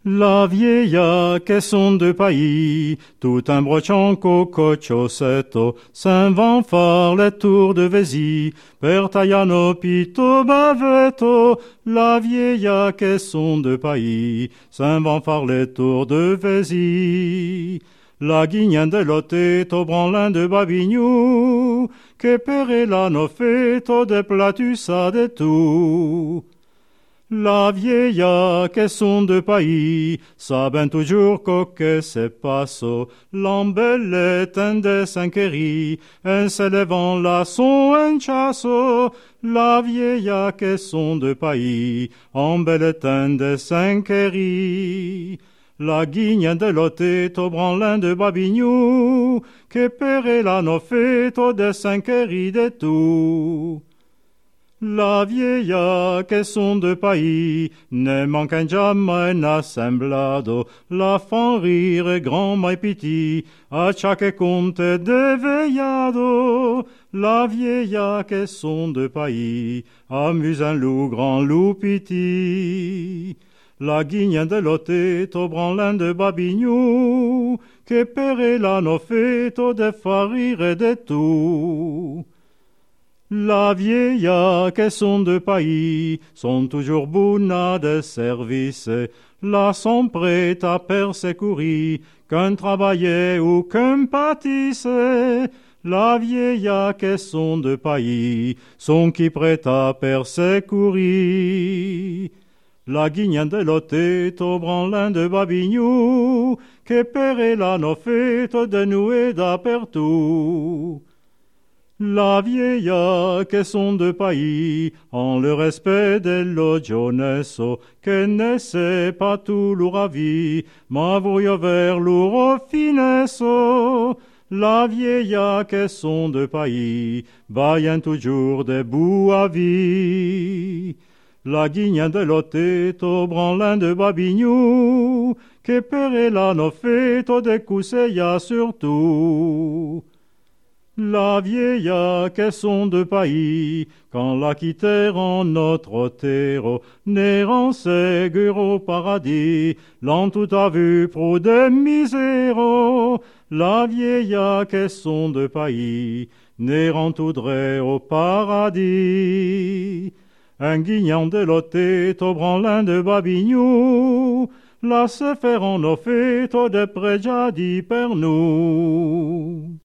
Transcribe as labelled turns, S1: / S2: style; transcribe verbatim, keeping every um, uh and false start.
S1: La vieilla caisson de paillis, tout un brochon cococciossetto, s'en va far le tour de Vési, per Taiano pito bavetto. La vieilla caisson de paillis, s'en va far le tour de Vési. La guignane de l'otteto, branlin de Babignou, che per l'hanno fetto de platusa de tout. La vieilla caisson de paillis, sa ben toujours que se passo, l'embellette un de cinquerie, un se levant la son un chasso. La vieilla caisson de paillis, embellette un de cinquerie. La guignane de l'otteto, branlin de Babignou, che per l'hanno fetto de cinquerie de tout. La vieilla caisson de paillis ne manque jamais un assemblado, la fan rire grand mai piti, a chaque conte de veillado. La vieilla caisson de paillis amuse un loup grand loup piti. La guignane de l'otteto, branlin de Babignou, che per l'hanno fetto de far rire de tout. La vieilla caisson de paillis sont toujours bonnes de service, là sont prêtes à persecourir, qu'un travailler ou qu'un pâtisse. La vieilla caisson de paillis sont qui prêtes à persecourir. La guignane de l'otteto, branlin de Babignou, che per l'hanno fetto de nouer d'apertout. La vieilla caisson de paillis, en le respect dello gionesso, che ne sait pas tout l'uravi, ma voglio ver l'uro finesso. La vieilla caisson de paillis, vaillant toujours debout à vie. La guignane de l'otteto, branlin de Babignou, che per l'hanno fetto de cuseia surtout. La vieilla caisson de paillis, quand la quittèrent notre terre, n'erant ségur au paradis, l'ont tout a vu pro de misère. La vieilla caisson de paillis, n'erant tout dre au paradis. Un guignon de l'otteto, branlin de Babignou, la se feront nos fêtes de préjadi per nous.